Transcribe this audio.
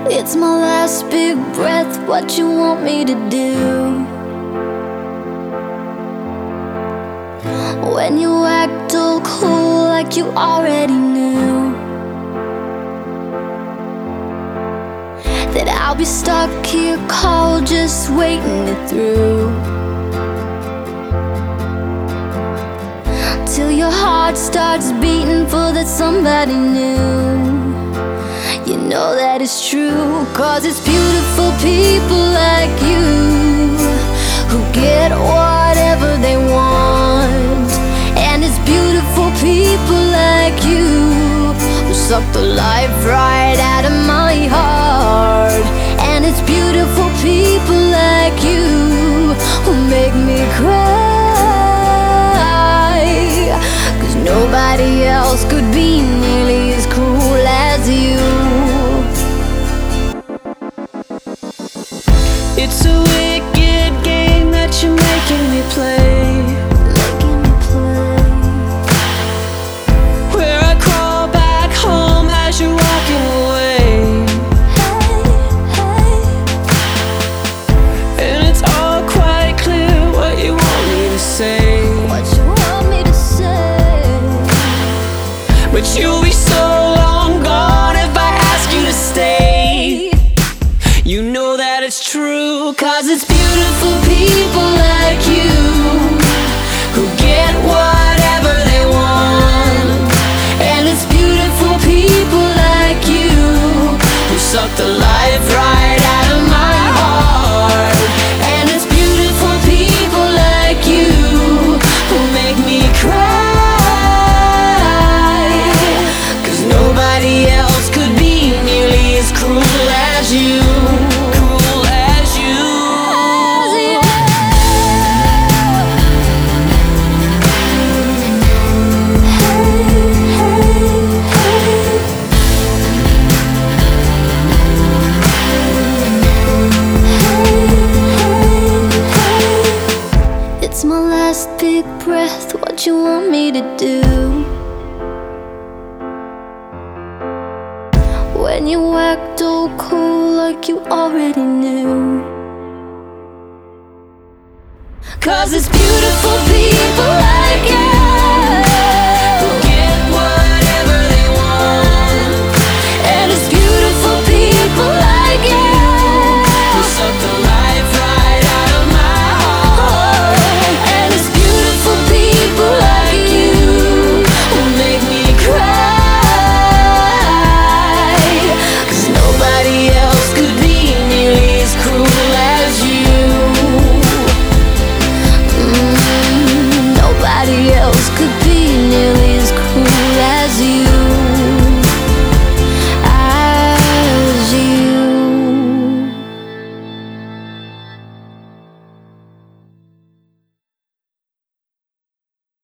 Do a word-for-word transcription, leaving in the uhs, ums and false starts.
It's my last big breath, what you want me to do? When you act all cool like you already knew that I'll be stuck here cold, just waiting it through, till your heart starts beating for that somebody new. You know that it's true, 'cause it's beautiful people like you who get whatever they want. And it's beautiful people like you who suck the life right out of my heart. And it's beautiful people like you who make me cry, 'cause nobody else could be nearly as cruel as you. It's a wicked game that you're making me play, Making me play. where I crawl back home as you're walking away. Hey, hey. And it's all quite clear what you want me to say, What you want me to say? but you'll be so long gone if I ask you to stay. You know that it's true, 'cause it's beautiful people like you who get whatever they want. And it's beautiful people like you who suck the life right out of my heart. And it's beautiful people like you who make me cry, 'cause nobody else could be nearly as cruel as you. It's my last big breath, what you want me to do? When you act all cool like you already knew, 'Cause it's beautiful.